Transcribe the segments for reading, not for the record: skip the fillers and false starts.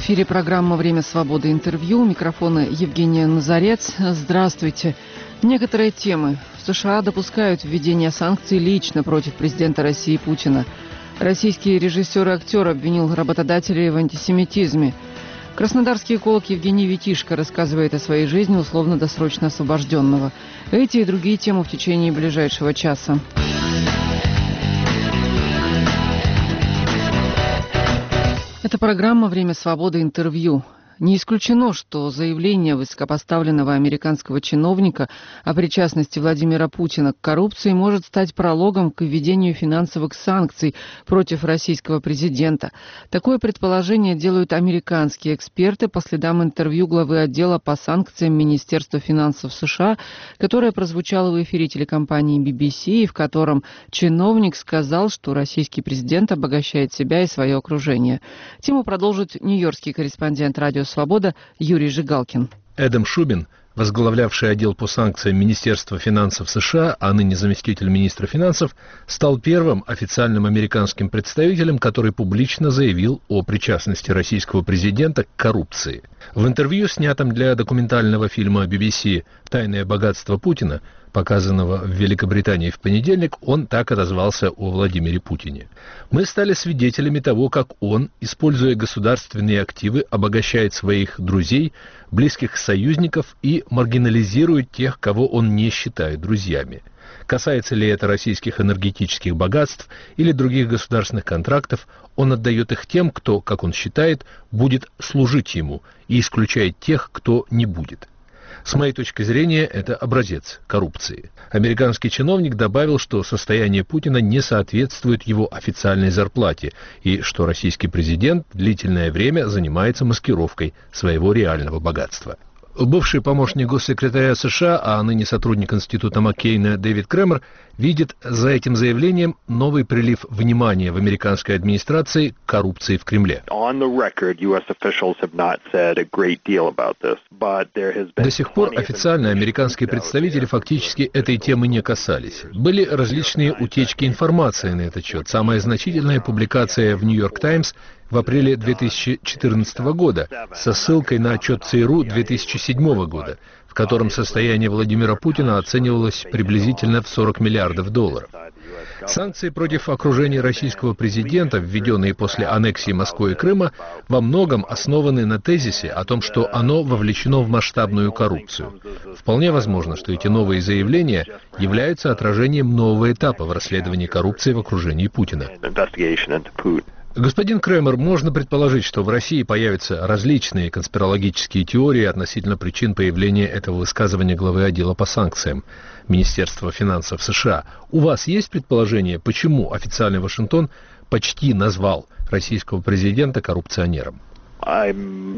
эфире программа «Время свободы. Интервью». У микрофона Евгения Назарец. Здравствуйте. Некоторые темы. В США допускают введение санкций лично против президента России Путина. Российский режиссер и актер обвинил работодателей в антисемитизме. Краснодарский эколог Евгений Витишко рассказывает о своей жизни условно-досрочно освобожденного. Эти и другие темы в течение ближайшего часа. Это программа «Время свободы. Интервью». Не исключено, что заявление высокопоставленного американского чиновника о причастности Владимира Путина к коррупции может стать прологом к введению финансовых санкций против российского президента. Такое предположение делают американские эксперты по следам интервью главы отдела по санкциям Министерства финансов США, которое прозвучало в эфире телекомпании BBC, и в котором чиновник сказал, что российский президент обогащает себя и свое окружение. Тему продолжит нью-йоркский корреспондент «Радио Свобода» Юрий Жигалкин. Эдам Шубин, возглавлявший отдел по санкциям Министерства финансов США, а ныне заместитель министра финансов, стал первым официальным американским представителем, который публично заявил о причастности российского президента к коррупции. В интервью, снятом для документального фильма BBC «Тайное богатство Путина», показанного в Великобритании в понедельник, он так отозвался о Владимире Путине. «Мы стали свидетелями того, как он, используя государственные активы, обогащает своих друзей, близких союзников и маргинализирует тех, кого он не считает друзьями. Касается ли это российских энергетических богатств или других государственных контрактов, он отдает их тем, кто, как он считает, будет служить ему, и исключает тех, кто не будет. С моей точки зрения, это образец коррупции». Американский чиновник добавил, что состояние Путина не соответствует его официальной зарплате и что российский президент длительное время занимается маскировкой своего реального богатства. Бывший помощник госсекретаря США, а ныне сотрудник института Маккейна Дэвид Кремер, видит за этим заявлением новый прилив внимания в американской администрации к коррупции в Кремле. До сих пор официально американские представители фактически этой темы не касались. Были различные утечки информации на этот счет. Самая значительная публикация в «Нью-Йорк Таймс» в апреле 2014 года со ссылкой на отчет ЦРУ 2007 года, в котором состояние Владимира Путина оценивалось приблизительно в $40 миллиардов. Санкции против окружения российского президента, введенные после аннексии Москвы и Крыма, во многом основаны на тезисе о том, что оно вовлечено в масштабную коррупцию. Вполне возможно, что эти новые заявления являются отражением нового этапа в расследовании коррупции в окружении Путина. Господин Кремер, можно предположить, что в России появятся различные конспирологические теории относительно причин появления этого высказывания главы отдела по санкциям Министерства финансов США. У вас есть предположение, почему официальный Вашингтон почти назвал российского президента коррупционером? Я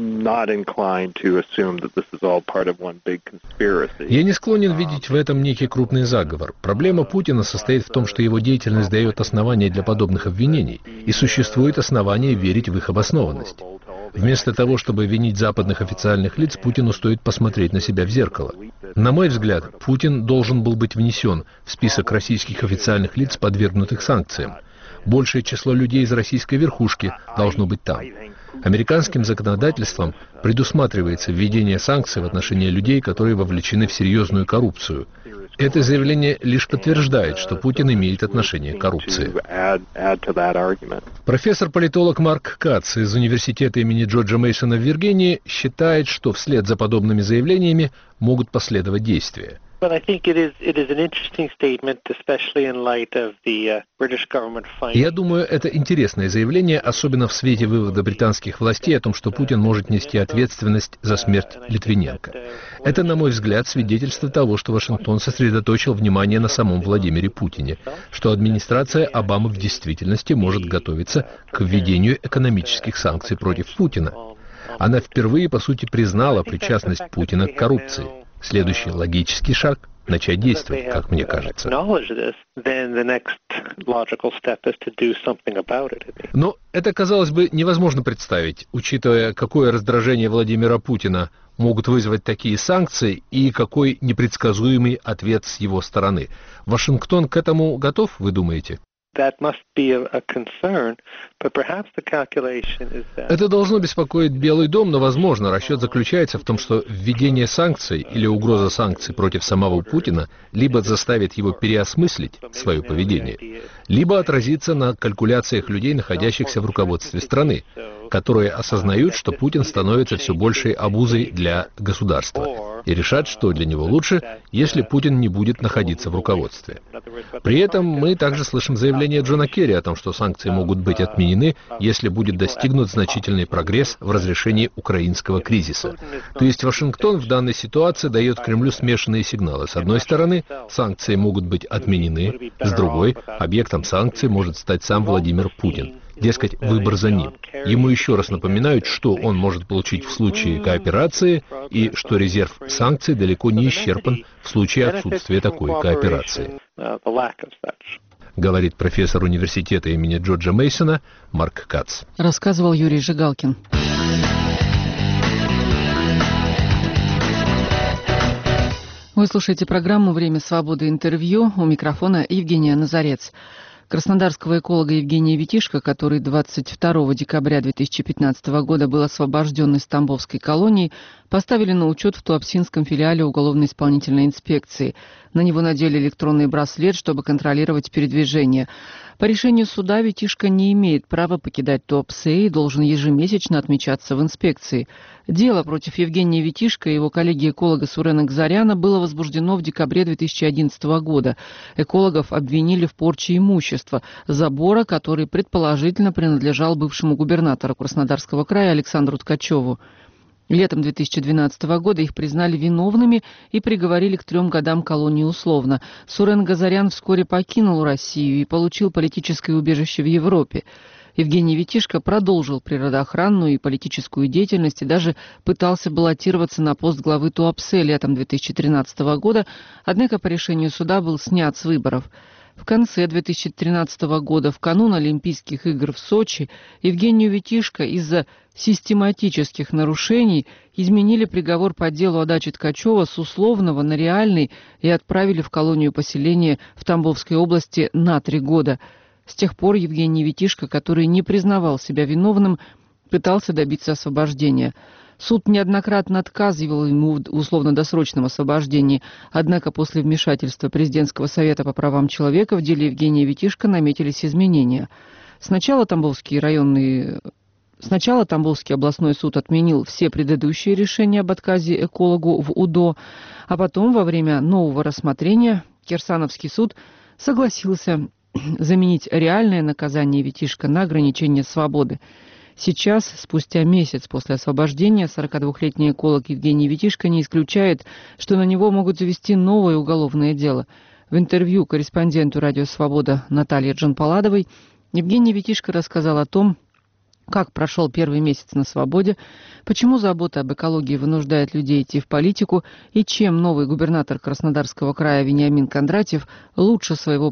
не склонен видеть в этом некий крупный заговор. Проблема Путина состоит в том, что его деятельность дает основания для подобных обвинений, и существует основание верить в их обоснованность. Вместо того, чтобы винить западных официальных лиц, Путину стоит посмотреть на себя в зеркало. На мой взгляд, Путин должен был быть внесен в список российских официальных лиц, подвергнутых санкциям. Большее число людей из российской верхушки должно быть там. Американским законодательством предусматривается введение санкций в отношении людей, которые вовлечены в серьезную коррупцию. Это заявление лишь подтверждает, что Путин имеет отношение к коррупции. Профессор-политолог Марк Кац из университета имени Джорджа Мейсона в Виргинии считает, что вслед за подобными заявлениями могут последовать действия. Я думаю, это интересное заявление, особенно в свете вывода британских властей о том, что Путин может нести ответственность за смерть Литвиненко. Это, на мой взгляд, свидетельство того, что Вашингтон сосредоточил внимание на самом Владимире Путине, что администрация Обамы в действительности может готовиться к введению экономических санкций против Путина. Она впервые, по сути, признала причастность Путина к коррупции. Следующий логический шаг – начать действовать, как мне кажется. Но это, казалось бы, невозможно представить, учитывая, какое раздражение Владимира Путина могут вызвать такие санкции и какой непредсказуемый ответ с его стороны. Вашингтон к этому готов, вы думаете? Это должно беспокоить Белый дом, но, возможно, расчет заключается в том, что введение санкций или угроза санкций против самого Путина либо заставит его переосмыслить свое поведение, либо отразится на калькуляциях людей, находящихся в руководстве страны, которые осознают, что Путин становится все большей обузой для государства, и решат, что для него лучше, если Путин не будет находиться в руководстве. При этом мы также слышим заявление Джона Керри о том, что санкции могут быть отменены, если будет достигнут значительный прогресс в разрешении украинского кризиса. То есть Вашингтон в данной ситуации дает Кремлю смешанные сигналы. С одной стороны, санкции могут быть отменены, с другой, объектом санкций может стать сам Владимир Путин. Дескать, выбор за ним. Ему еще раз напоминают, что он может получить в случае кооперации и что резерв санкций далеко не исчерпан в случае отсутствия такой кооперации. Говорит профессор университета имени Джорджа Мейсона Марк Кац. Рассказывал Юрий Жигалкин. Вы слушаете программу «Время свободы. Интервью». У микрофона Евгения Назарец. Краснодарского эколога Евгения Витишко, который 22 декабря 2015 года был освобожден из Тамбовской колонии, поставили на учет в Туапсинском филиале уголовно-исполнительной инспекции. На него надели электронный браслет, чтобы контролировать передвижение. По решению суда Витишко не имеет права покидать Туапсе и должен ежемесячно отмечаться в инспекции. Дело против Евгения Витишко и его коллеги-эколога Сурена Газаряна было возбуждено в декабре 2011 года. Экологов обвинили в порче имущества, забора, который предположительно принадлежал бывшему губернатору Краснодарского края Александру Ткачеву. Летом 2012 года их признали виновными и приговорили к 3 годам колонии условно. Сурен Газарян вскоре покинул Россию и получил политическое убежище в Европе. Евгений Витишко продолжил природоохранную и политическую деятельность и даже пытался баллотироваться на пост главы Туапсе летом 2013 года, однако по решению суда был снят с выборов. В конце 2013 года, в канун Олимпийских игр в Сочи, Евгению Витишко из-за систематических нарушений изменили приговор по делу о даче Ткачева с условного на реальный и отправили в колонию поселения в Тамбовской области на 3 года. С тех пор Евгений Витишко, который не признавал себя виновным, пытался добиться освобождения. Суд неоднократно отказывал ему в условно-досрочном освобождении, однако после вмешательства Президентского совета по правам человека в деле Евгения Витишко наметились изменения. Сначала Тамбовский областной суд отменил все предыдущие решения об отказе экологу в УДО, а потом во время нового рассмотрения Кирсановский суд согласился заменить реальное наказание Витишко на ограничение свободы. Сейчас, спустя месяц после освобождения, 42-летний эколог Евгений Витишко не исключает, что на него могут завести новое уголовное дело. В интервью корреспонденту «Радио Свобода» Наталье Джанпаладовой Евгений Витишко рассказал о том, как прошел первый месяц на свободе, почему забота об экологии вынуждает людей идти в политику и чем новый губернатор Краснодарского края Вениамин Кондратьев лучше своего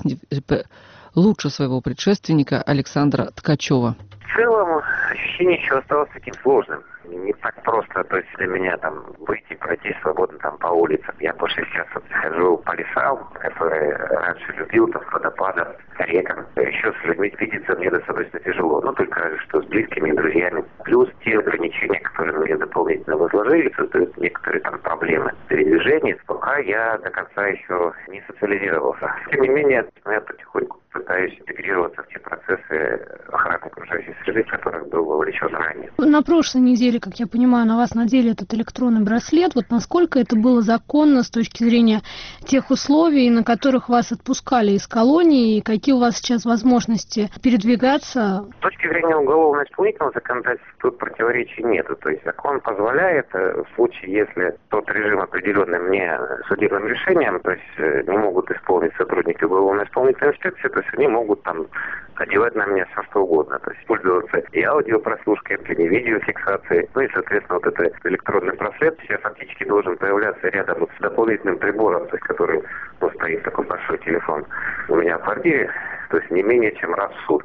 предшественника Александра Ткачева. В целом ощущение еще осталось таким сложным. Не так просто, то есть для меня там выйти, пройти свободно там по улицам. Я больше сейчас вот хожу по лесам, которые раньше любил, там, к водопадам, к рекам. Еще с людьми видеться мне достаточно тяжело, но только что с близкими друзьями. Плюс те ограничения, которые мне дополнительно возложили, создают некоторые там проблемы передвижения, пока я до конца еще не социализировался. Тем не менее, я потихоньку пытаюсь интегрироваться в те процессы охраны окружающей среды, в которых был вовлечен ранее. На прошлой неделе, как я понимаю, на вас надели этот электронный браслет. Вот насколько это было законно с точки зрения тех условий, на которых вас отпускали из колонии, и какие у вас сейчас возможности передвигаться? С точки зрения уголовно-исполнительного законодательства тут противоречий нет. То есть закон позволяет, в случае, если тот режим, определенный мне судебным решением, то есть не могут исполнить сотрудники уголовно-исполнительной инспекции, то есть они могут там одевать на меня все что угодно, то есть пользоваться и аудиопрослушкой, и видеофиксацией, ну и, соответственно, вот этот электронный браслет сейчас фактически должен появляться рядом вот с дополнительным прибором, то есть который, ну, стоит такой большой телефон у меня в квартире, то есть не менее чем раз в сутки. Вот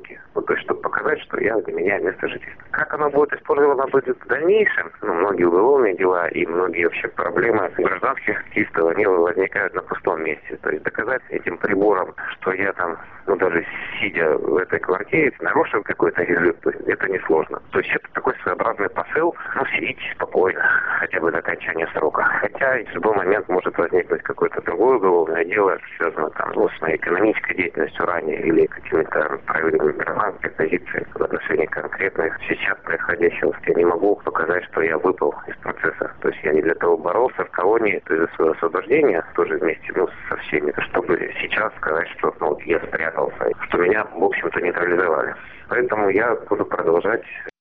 то есть чтобы показать, что я для меня место жительства. Как оно будет использовано будет в дальнейшем? Многие уголовные дела и многие вообще проблемы гражданских активистов, они возникают на пустом месте. То есть доказать этим прибором, что я там, даже сидя в этой квартире, нарушил какой-то режим, то есть это несложно. То есть это такой своеобразный посыл, сидите спокойно, хотя бы до окончания срока. Хотя в любой момент может возникнуть какое-то другое уголовное дело, связанное с моей экономической деятельностью ранее или какими-то правильными гражданской позиции в отношении конкретных сейчас происходящего. Я не могу показать, что я выпал из процесса. То есть я не для того боролся в колонии, то есть за свое освобождение, тоже вместе со всеми, чтобы сейчас сказать, что я спрятался, что меня, в общем-то, нейтрализовали. Поэтому я буду продолжать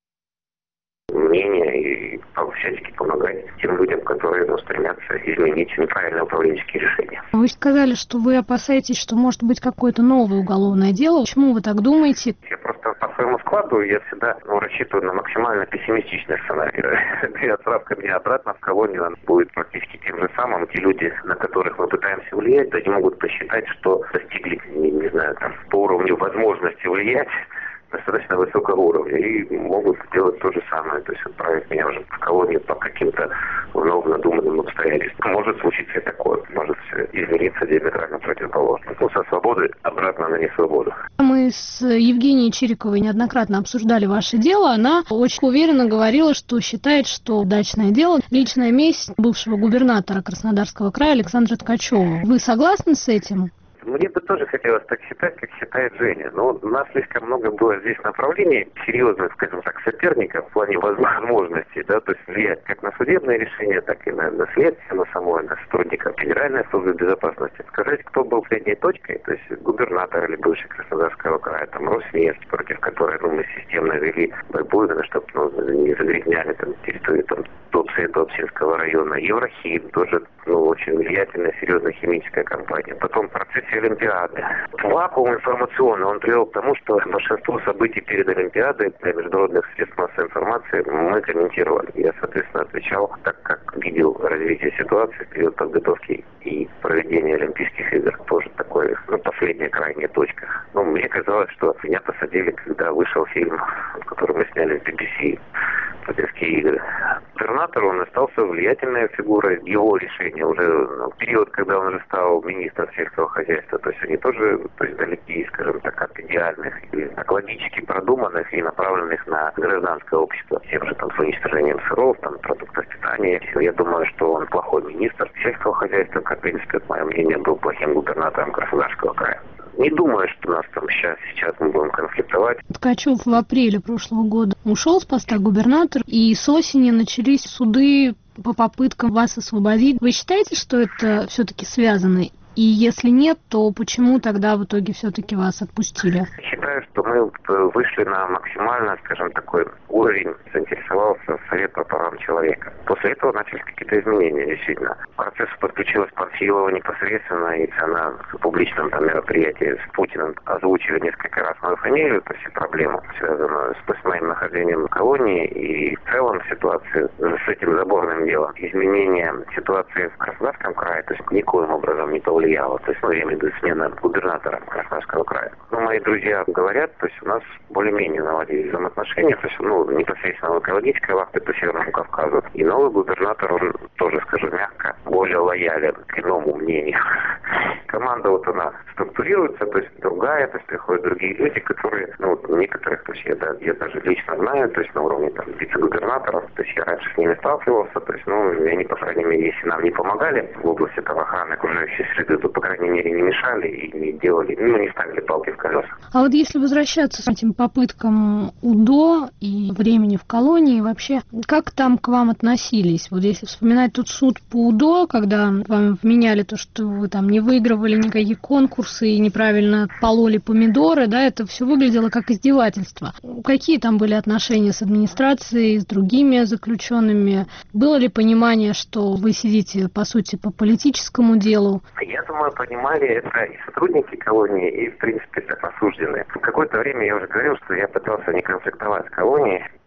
мнение и всячески помогать тем людям, которые стремятся изменить неправильные управленческие решения. Вы сказали, что вы опасаетесь, что может быть какое-то новое уголовное дело. Почему вы так думаете? Я просто по своему складу я всегда рассчитываю на максимально пессимистичный сценарий. И отправка меня обратно в колонию будет практически тем же самым. Те люди, на которых мы пытаемся влиять, они могут посчитать, что достигли, не знаю, по уровню возможности влиять достаточно высокого уровня и могут сделать то же самое, то есть отправить меня уже в колонию по каким-то вновь надуманным обстоятельствам. Может случиться и такое, может измениться диаметрально противоположно. Со свободы обратно на несвободу. Мы с Евгенией Чириковой неоднократно обсуждали ваше дело. Она очень уверенно говорила, что считает, что удачное дело – личная месть бывшего губернатора Краснодарского края Александра Ткачева. Вы согласны с этим? Мне бы тоже хотелось так считать, как считает Женя. Но у нас слишком много было здесь направлений серьезных, скажем так, соперников в плане возможностей, то есть влиять как на судебные решения, так и на следствие, на сотрудников Федеральной службы безопасности. Сказать, кто был средней точкой, то есть губернатор или бывший Краснодарского края, Роснефть, против которой мы системно вели борьбу, чтобы не загрязняли территорию Туапсе и Туапсинского района. Еврохим тоже очень влиятельная, серьезная химическая компания. Потом в процессе Олимпиады. Вакуум информационный, он привел к тому, что большинство событий перед Олимпиадой для международных средств массовой информации мы комментировали. Я, соответственно, отвечал так, как видел развитие ситуации в период подготовки и проведения Олимпийских игр. Тоже такой, последняя крайняя точка. Мне казалось, что меня посадили, когда вышел фильм, который мы сняли в BBC, «Олимпийские игры». Губернатор, он остался влиятельной фигурой. Его решение уже в период, когда он уже стал министром сельского хозяйства, то есть они тоже далеки, скажем так, от идеальных, или логически продуманных и направленных на гражданское общество. Тем же с уничтожением сыров, продуктов питания. Я думаю, что он плохой министр сельского хозяйства, как, в принципе, мое мнение, был плохим губернатором Краснодарского края. Не думаю, что у нас сейчас мы будем конфликтовать. Ткачев в апреле прошлого года ушел с поста губернатора, и с осени начались суды по попыткам вас освободить. Вы считаете, что это все-таки связано? И если нет, то почему тогда в итоге все-таки вас отпустили? Считаю, что мы вышли на максимально, скажем, такой уровень, заинтересовался Совет по правам человека. После этого начались какие-то изменения, действительно. К процессу подключилась Панфилова непосредственно, и она в публичном мероприятии с Путиным озвучили несколько раз мою фамилию, то есть проблему, связанную с моим нахождением в колонии и в целом ситуацию с этим заборным делом. Изменение ситуации в Краснодарском крае, то есть никоим образом не повлияло. То есть, я имею в виду смена губернатора Краснодарского края. Мои друзья говорят, то есть у нас более-менее наладились взаимоотношения, то есть, непосредственно экологической вахты по Северному Кавказу. И новый губернатор, он тоже, скажу мягко, более лоялен к иному мнению. Команда она структурируется, то есть другая, то есть приходят другие люди, которые, некоторых, то есть я даже лично знаю, то есть на уровне вице-губернаторов, то есть я раньше с ними сталкивался, то есть, они, по крайней мере, если нам не помогали в области охраны окружающей среды, то, по крайней мере, не мешали и не делали, не ставили палки в колеса. А вот если возвращаться к этим попыткам УДО и времени в колонии, вообще, как там к вам относились? Вот если вспоминать тот суд по УДО, когда вам вменяли то, что вы не выигрывали никакие конкурсы и неправильно пололи помидоры, это все выглядело как издевательство. Какие там были отношения с администрацией, с другими заключенными? Было ли понимание, что вы сидите, по сути, по политическому делу? Я думаю, понимали это и сотрудники колонии, и, в принципе, осужденные. В какое-то время я уже говорил, что я пытался не конфликтовать с колонией.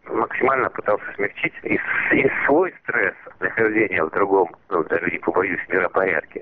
максимально пытался смягчить и свой стресс нахождения в другом, даже не побоюсь, миропорядке,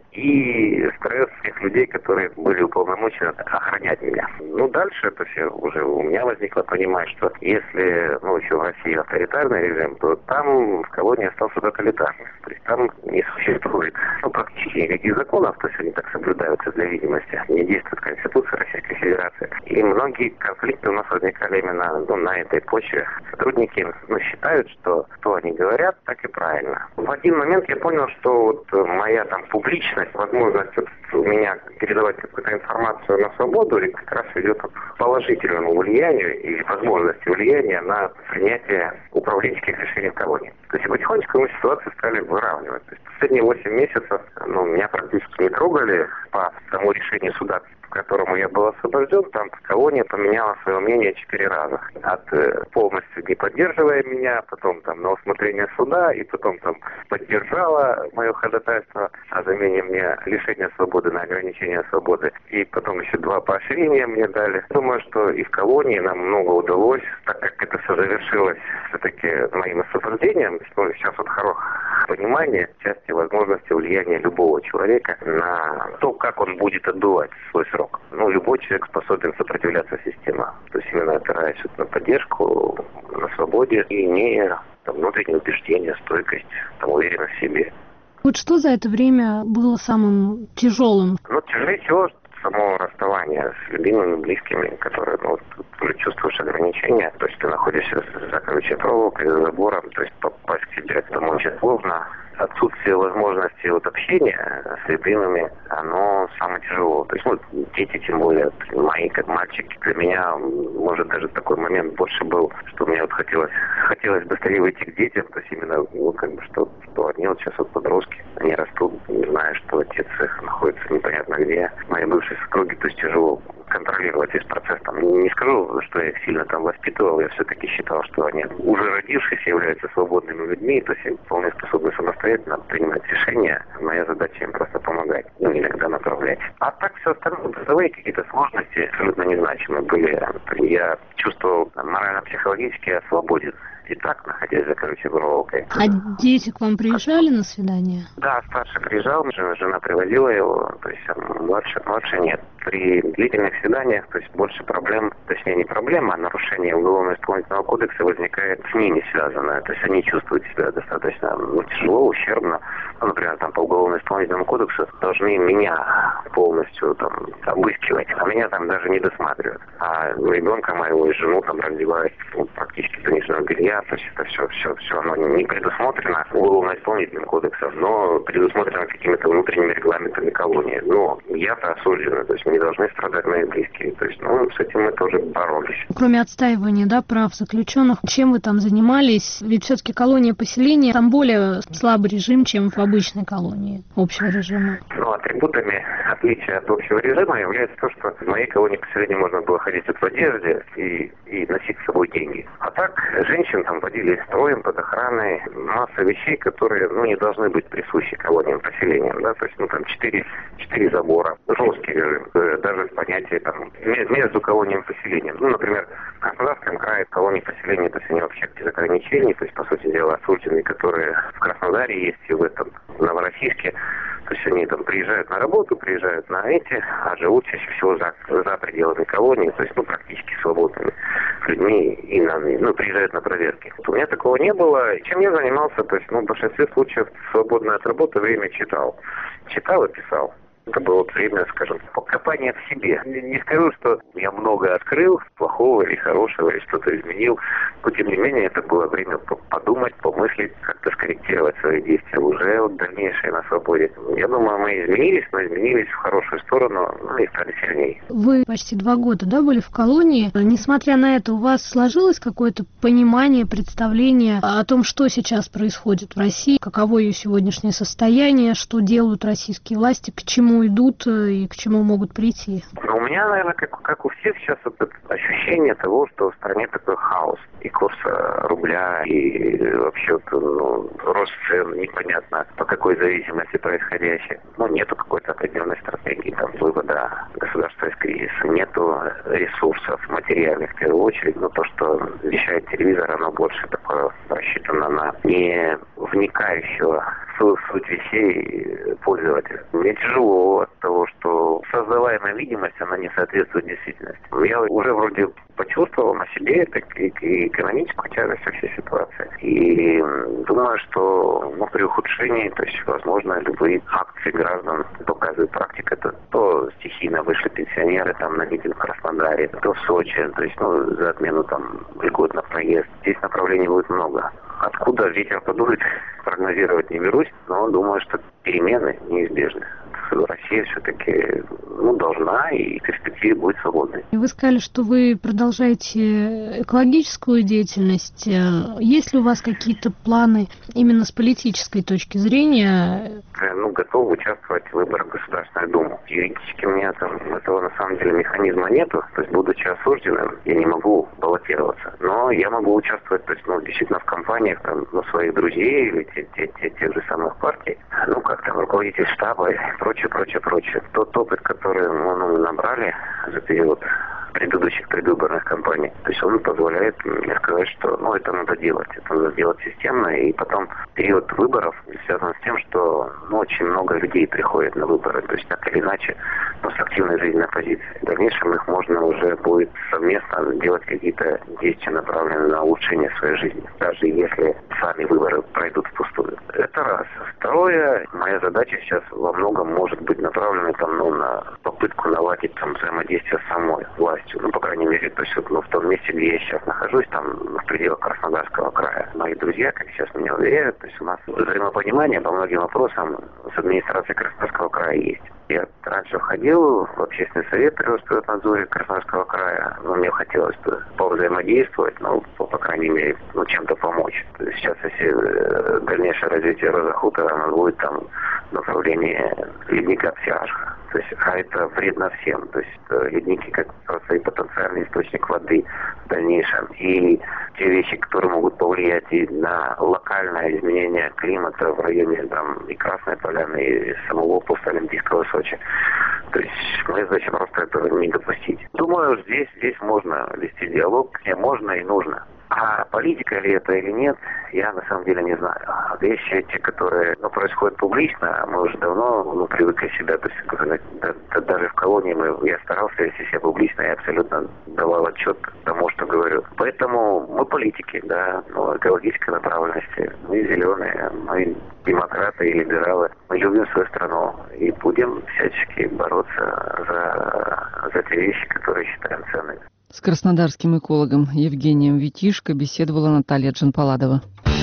и стресс тех людей, которые были уполномочены охранять меня. Дальше это все уже у меня возникло понимание, что если, еще в России авторитарный режим, то там в колонии остался тоталитарный. То есть там не существует практически никаких законов, то есть они так соблюдаются для видимости. Не действует Конституция Российской Федерации. И многие конфликты у нас возникали именно на этой почве. Сотрудники считают, что они говорят, так и правильно. В один момент я понял, что моя публичность, возможность у меня передавать какую-то информацию на свободу как раз ведет к положительному влиянию и возможности влияния на принятие управленческих решений в колонии. То есть потихонечку мы ситуацию стали выравнивать. То есть последние 8 месяцев меня практически не трогали по тому решению суда, по которому я был освобожден. Там колония поменяла свое мнение 4 раза. Полностью не поддерживая меня, потом на усмотрение суда, и потом поддержала мое ходатайство о замене мне лишения свободы на ограничение свободы. И потом еще 2 поощрения мне дали. Думаю, что и в колонии нам много удалось, так как это все завершилось все-таки моим освобождением. Сейчас хорошее понимание части возможности влияния любого человека на то, как он будет отбывать свой срок. Любой человек способен сопротивляться системе. То есть именно опираясь на поддержку, на свободе и имея внутреннее убеждение, стойкость, уверенность в себе. Что за это время было самым тяжелым? Тяжелее всего само расставание с любимыми, близкими, которые чувствуешь ограничения. То есть ты находишься за колючей проволокой, за забором, то есть попасть к тебе домой очень сложно. Отсутствие возможности общения с любимыми, оно самое тяжелое. То есть, дети, тем более, мои, как мальчики, для меня, может, даже такой момент больше был, что мне хотелось быстрее выйти к детям, то есть именно, что они сейчас подростки, они растут, не зная, что отец их находится непонятно где. Моей бывшей супруге, то есть тяжело контролировать весь процесс. Не скажу, что я их сильно воспитывал, я все-таки считал, что они, уже родившись, являются свободными людьми, то есть вполне способны самостоятельно принимать решения. Моя задача им просто помогать, иногда направлять. А так все остальное, бытовые какие-то сложности абсолютно незначимые были. Я чувствовал морально-психологически свободен. И так, находясь за колючей проволокой. А дети к вам приезжали на свидание? Да, старший приезжал, жена привозила его, то есть младше нет. При длительных свиданиях, то есть больше проблем, точнее не проблема, а нарушение Уголовно-исполнительного кодекса возникает с ними связанное. То есть они чувствуют себя достаточно тяжело, ущербно. Например, по Уголовно-исполнительному кодексу должны меня полностью обыскивать, а меня даже не досматривают. А ребенка моего и жену раздевают практически до нижнего белья. То есть это все оно не предусмотрено Уголовно-исполнительным кодексом, но предусмотрено какими-то внутренними регламентами колонии. Но я-то осужден, то есть не должны страдать мои близкие. То есть, с этим мы тоже боролись. Кроме отстаивания, прав заключенных, чем вы там занимались? Ведь все-таки колония поселения, там более слабый режим, чем в обычной колонии общего режима. Атрибутами отличия от общего режима является то, что в моей колонии поселения можно было ходить в одежде и носить с собой деньги. А так, женщин водили строем, под охраной, масса вещей, которые, не должны быть присущи колониям, поселениям, да, то есть, 4 забора, жесткий режим, даже в понятии, между колонией и поселением. Например, в Краснодарском крае колонии поселения, то есть они вообще без ограничений, то есть, по сути дела, осужденные, которые в Краснодаре есть и в Новороссийске, то есть они приезжают на работу, приезжают на а живут чаще всего за пределами колонии, то есть, практически свободными людьми и приезжают на проверки. У меня такого не было. Чем я занимался? То есть, в большинстве случаев свободное от работы время читал. Читал и писал. Это было время, скажем, покопания в себе. Не скажу, что я много открыл, плохого или хорошего, или что-то изменил. Но, тем не менее, это было время подумать, помыслить, как-то скорректировать свои действия уже дальнейшие на свободе. Я думаю, мы изменились, но изменились в хорошую сторону, и стали сильнее. Вы почти 2 года, были в колонии. Несмотря на это, у вас сложилось какое-то понимание, представление о том, что сейчас происходит в России, каково ее сегодняшнее состояние, что делают российские власти, к чему идут и к чему могут прийти? У меня, наверное, как у всех сейчас это ощущение того, что в стране такой хаос. И курс рубля, и вообще рост цен, непонятно по какой зависимости происходящее. Нету какой-то определенной стратегии вывода государства государства есть кризис. Нету ресурсов материальных в первую очередь, но то, что вещает телевизор, оно больше такое рассчитано на не вникающего в суть вещей пользователя. Мне тяжело от того, что создаваемая видимость, она не соответствует действительности. Я уже вроде почувствовал на себе и экономическую тяжесть всей ситуации. И думаю, что при ухудшении, то есть, возможно, любые акции граждан, показывает практика, это то стихийно вышли пенсионеры там на митинг в Краснодаре, то в Сочи, то есть, за отмену там льгот на проезд. Здесь направлений будет много. Откуда ветер подует, прогнозировать не берусь, но думаю, что перемены неизбежны. Россия все-таки должна и в перспективе будет свободной. Вы сказали, что вы продолжаете экологическую деятельность. Есть ли у вас какие-то планы именно с политической точки зрения? Готов участвовать в выборах в Государственную Думу. Юридически у меня там этого на самом деле механизма нету. То есть, будучи осужденным, я не могу баллотироваться. Но я могу участвовать, то есть, действительно в кампаниях своих друзей или тех же самых партий. Как там руководитель штаба и прочее. Тот опыт, который мы набрали за период предыдущих предвыборных кампаний. То есть он позволяет мне сказать, что это надо делать. Это надо делать системно. И потом период выборов связан с тем, что очень много людей приходит на выборы. То есть так или иначе, с активной жизненной позицией. В дальнейшем их можно уже будет совместно делать какие-то действия, направленные на улучшение своей жизни. Даже если сами выборы пройдут впустую. Это раз. Второе, моя задача сейчас во многом может быть направлена на попытку наладить взаимодействие с самой властью. По крайней мере, то есть в том месте, где я сейчас нахожусь, в пределах Краснодарского края. Мои друзья, как сейчас меня уверяют, то есть у нас взаимопонимание по многим вопросам с администрацией Краснодарского края есть. Я раньше входил в общественный совет при Росприроднадзоре Краснодарского края. Мне хотелось бы повзаимодействовать, по крайней мере, чем-то помочь. То есть сейчас, если дальнейшее развитие Роза Хутора, оно будет в направлении ледника Псиашха. То есть, это вредно всем. То есть ледники как просто и потенциальный источник воды в дальнейшем. И те вещи, которые могут повлиять и на локальное изменение климата в районе и Красной Поляны, и самого постолимпийского Сочи. То есть моя задача просто этого не допустить. Думаю, здесь можно вести диалог, где можно и нужно. А политика ли это или нет, я на самом деле не знаю. Вещи, те, которые происходят публично, мы уже давно привыкли себя, то есть даже в колонии я старался вести себя публично, я абсолютно давал отчет тому, что говорю. Поэтому мы политики, экологической направленности, мы зеленые, мы демократы и либералы, мы любим свою страну и будем всячески бороться за те вещи, которые считаем ценными. С краснодарским экологом Евгением Витишко беседовала Наталья Джанпаладова.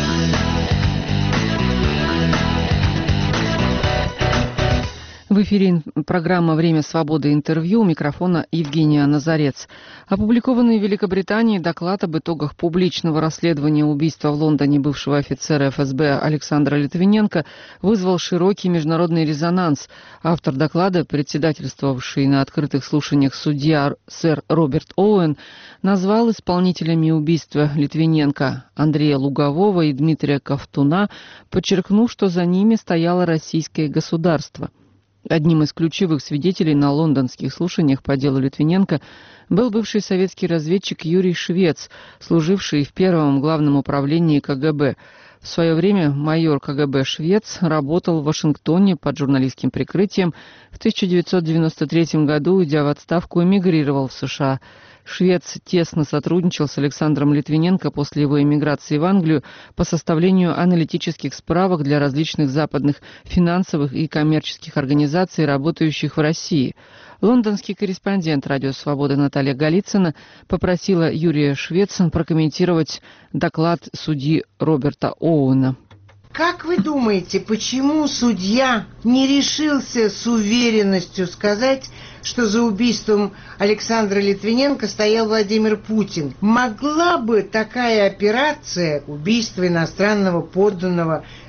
В эфире программа «Время свободы. Интервью». У микрофона Евгения Назарец. Опубликованный в Великобритании доклад об итогах публичного расследования убийства в Лондоне бывшего офицера ФСБ Александра Литвиненко вызвал широкий международный резонанс. Автор доклада, председательствовавший на открытых слушаниях судья сэр Роберт Оуэн, назвал исполнителями убийства Литвиненко Андрея Лугового и Дмитрия Ковтуна, подчеркнув, что за ними стояло российское государство. Одним из ключевых свидетелей на лондонских слушаниях по делу Литвиненко был бывший советский разведчик Юрий Швец, служивший в Первом главном управлении КГБ. В свое время майор КГБ Швец работал в Вашингтоне под журналистским прикрытием. В 1993 году, уйдя в отставку, эмигрировал в США. Швец тесно сотрудничал с Александром Литвиненко после его эмиграции в Англию по составлению аналитических справок для различных западных финансовых и коммерческих организаций, работающих в России. Лондонский корреспондент «Радио Свобода» Наталья Голицына попросила Юрия Швеца прокомментировать доклад судьи Роберта Оуэна. Как вы думаете, почему судья не решился с уверенностью сказать, что за убийством Александра Литвиненко стоял Владимир Путин? Могла бы такая операция, убийство иностранного подданного,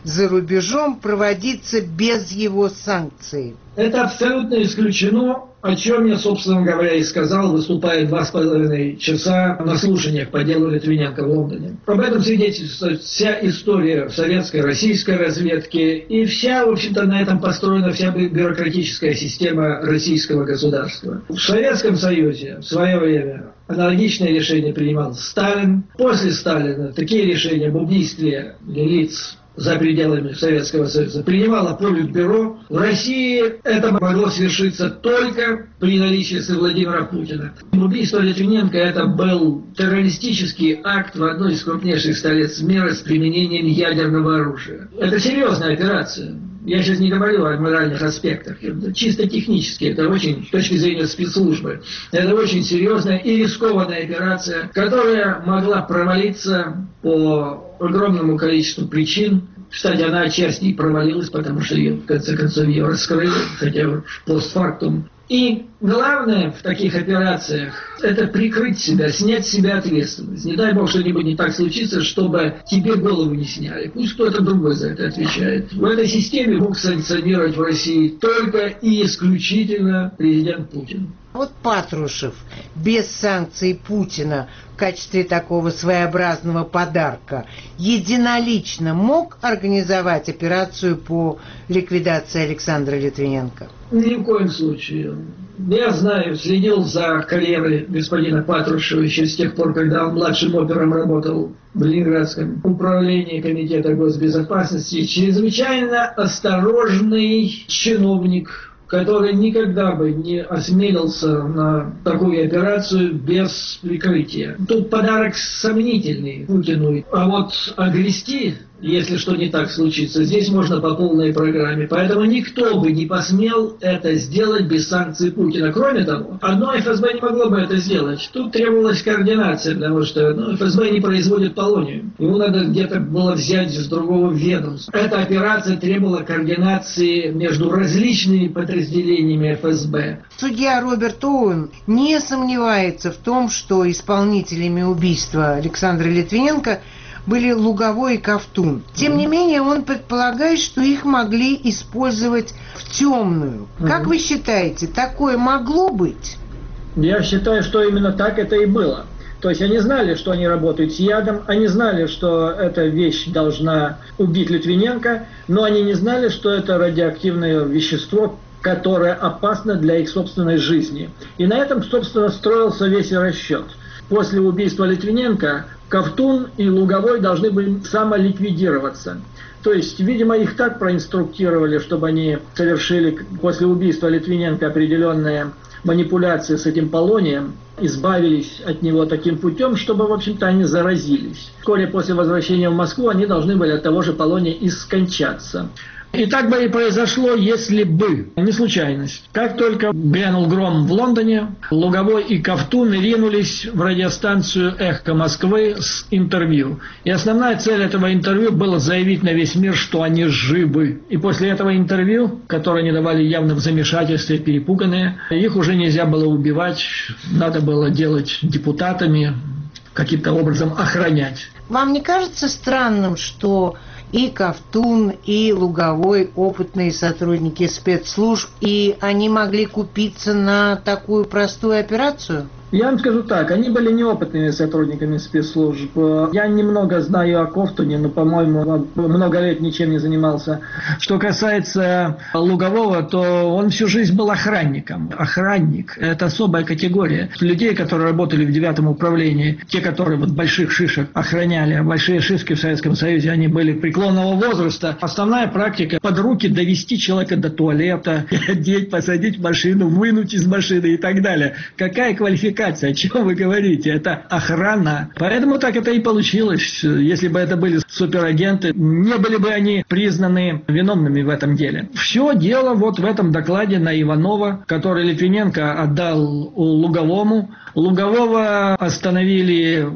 за рубежом проводиться без его санкций? Это абсолютно исключено, о чем я, собственно говоря, и сказал, выступая 2,5 часа на слушаниях по делу Литвиненко в Лондоне. Об этом свидетельствует вся история советской, российской разведки, и вся, в общем-то, на этом построена вся бюрократическая система российского государства. В Советском Союзе в свое время аналогичное решение принимал Сталин. После Сталина такие решения об убийстве лиц за пределами Советского Союза принимало Политбюро. В России это могло свершиться только при наличии Владимира Путина. Убийство Литвиненко – это был террористический акт в одной из крупнейших столиц мира с применением ядерного оружия. Это серьезная операция. Я сейчас не говорю о моральных аспектах, это чисто технически, это очень, с точки зрения спецслужбы, это очень серьезная и рискованная операция, которая могла провалиться по огромному количеству причин. Кстати, она отчасти и провалилась, потому что ее, в конце концов, ее раскрыли, хотя постфактум. И главное в таких операциях – это прикрыть себя, снять с себя ответственность. Не дай бог что-нибудь не так случится, чтобы тебе голову не сняли. Пусть кто-то другой за это отвечает. В этой системе мог санкционировать в России только и исключительно президент Путин. Вот Патрушев без санкций Путина в качестве такого своеобразного подарка единолично мог организовать операцию по ликвидации Александра Литвиненко? Ни в коем случае. Я знаю, следил за карьерой господина Патрушева еще с тех пор, когда он младшим опером работал в Ленинградском управлении Комитета госбезопасности. Чрезвычайно осторожный чиновник, который никогда бы не осмелился на такую операцию без прикрытия. Тут подарок сомнительный Путину. А вот огрести, если что не так случится, здесь можно по полной программе. Поэтому никто бы не посмел это сделать без санкций Путина. Кроме того, одно ФСБ не могло бы это сделать. Тут требовалась координация, потому что ФСБ не производит полонию. Ему надо где-то было взять с другого ведомства. Эта операция требовала координации между различными подразделениями ФСБ. Судья Роберт Оуэн не сомневается в том, что исполнителями убийства Александра Литвиненко были Луговой и Ковтун. Тем не менее, он предполагает, что их могли использовать в темную. Как вы считаете, такое могло быть? Я считаю, что именно так это и было. То есть они знали, что они работают с ядом, они знали, что эта вещь должна убить Литвиненко, но они не знали, что это радиоактивное вещество, которое опасно для их собственной жизни. И на этом, собственно, строился весь расчет. После убийства Литвиненко Ковтун и Луговой должны были самоликвидироваться. То есть, видимо, их так проинструктировали, чтобы они совершили после убийства Литвиненко определенные манипуляции с этим полонием, избавились от него таким путем, чтобы, в общем-то, они заразились. Вскоре после возвращения в Москву они должны были от того же полония и скончаться. И так бы и произошло, если бы не случайность. Как только грянул гром в Лондоне, Луговой и Ковтун ринулись в радиостанцию «Эхо Москвы» с интервью. И основная цель этого интервью была заявить на весь мир, что они живы. И после этого интервью, которое они давали явно в замешательстве, перепуганные, их уже нельзя было убивать, надо было делать депутатами, каким-то образом охранять. Вам не кажется странным, что и Ковтун, и Луговой опытные сотрудники спецслужб, и они могли купиться на такую простую операцию? Я вам скажу так, они были неопытными сотрудниками спецслужб. Я немного знаю о Ковтуне, но, по-моему, много лет ничем не занимался. Что касается Лугового, то он всю жизнь был охранником. Охранник – это особая категория. Людей, которые работали в 9-м управлении, те, которые вот больших шишек охраняли, большие шишки в Советском Союзе, они были преклонного возраста. Основная практика – под руки довести человека до туалета, одеть, посадить в машину, вынуть из машины и так далее. Какая квалификация? О чем вы говорите? Это охрана. Поэтому так это и получилось. Если бы это были суперагенты, не были бы они признаны виновными в этом деле. Все дело вот в этом докладе на Иванова, который Литвиненко отдал Луговому. Лугового остановили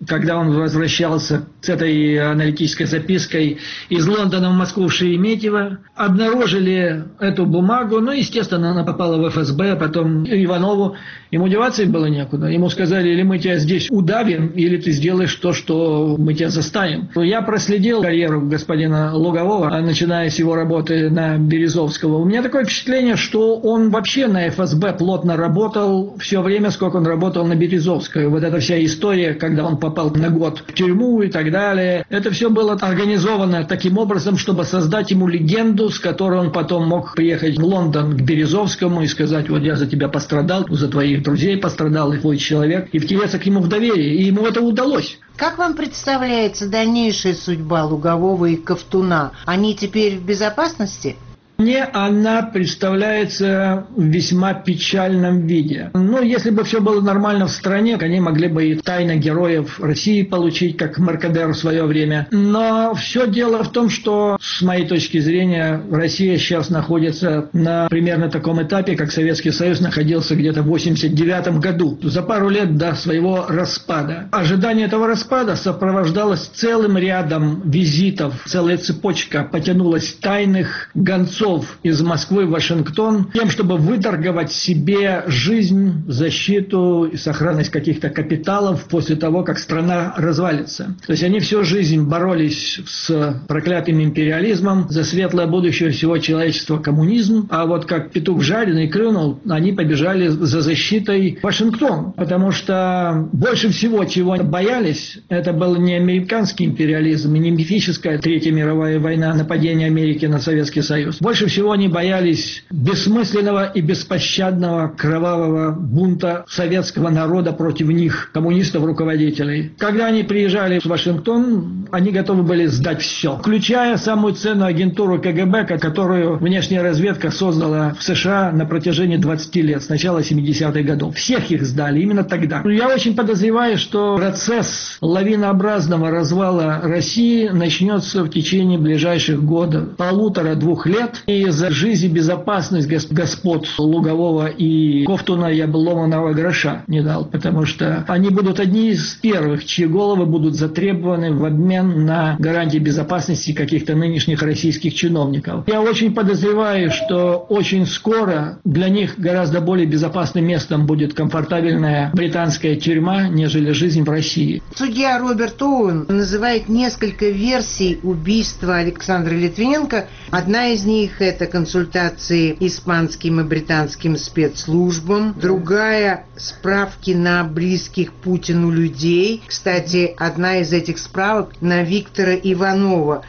когда он возвращался с этой аналитической запиской из Лондона в Москву в Шереметьево. Обнаружили эту бумагу, естественно, она попала в ФСБ, потом Иванову. Ему деваться было некуда. Ему сказали, или мы тебя здесь удавим, или ты сделаешь то, что мы тебя заставим. Я проследил карьеру господина Лугового, начиная с его работы на Березовского. У меня такое впечатление, что он вообще на ФСБ плотно работал все время, сколько он работал на Березовской. Вот эта вся история, когда он попал на год в тюрьму и так далее, это все было организовано таким образом, чтобы создать ему легенду, с которой он потом мог приехать в Лондон к Березовскому и сказать, вот я за тебя пострадал, за твоих друзей пострадал, и твой человек, и втереться к нему в доверие. И ему это удалось. Как вам представляется дальнейшая судьба Лугового и Ковтуна? Они теперь в безопасности? Мне она представляется в весьма печальном виде. Если бы все было нормально в стране, они могли бы и тайно героев России получить, как Меркадер в свое время. Но все дело в том, что, с моей точки зрения, Россия сейчас находится на примерно таком этапе, как Советский Союз находился где-то в 1989 году, за пару лет до своего распада. Ожидание этого распада сопровождалось целым рядом визитов, целая цепочка потянулась тайных гонцов из Москвы в Вашингтон, тем, чтобы выторговать себе жизнь, защиту и сохранность каких-то капиталов после того, как страна развалится. То есть они всю жизнь боролись с проклятым империализмом за светлое будущее всего человечества, коммунизм, а вот как петух жареный клюнул, они побежали за защитой в Вашингтон, потому что больше всего, чего боялись, это был не американский империализм и не мифическая Третья мировая война, нападение Америки на Советский Союз. Больше всего они боялись бессмысленного и беспощадного кровавого бунта советского народа против них, коммунистов-руководителей. Когда они приезжали в Вашингтон, они готовы были сдать все, включая самую ценную агентуру КГБ, которую внешняя разведка создала в США на протяжении 20 лет, с начала 70-х годов. Всех их сдали именно тогда. Я очень подозреваю, что процесс лавинообразного развала России начнется в течение ближайших годов, 1,5-2 лет. И за жизнь и безопасность господ Лугового и Ковтуна я бы ломаного гроша не дал, потому что они будут одни из первых, чьи головы будут затребованы в обмен на гарантии безопасности каких-то нынешних российских чиновников. Я очень подозреваю, что очень скоро для них гораздо более безопасным местом будет комфортабельная британская тюрьма, нежели жизнь в России. Судья Роберт Оуэн называет несколько версий убийства Александра Литвиненко. Одна из них — это консультации испанским и британским спецслужбам. Другая — справки на близких Путину людей. Кстати, одна из этих справок на Виктора Иванова,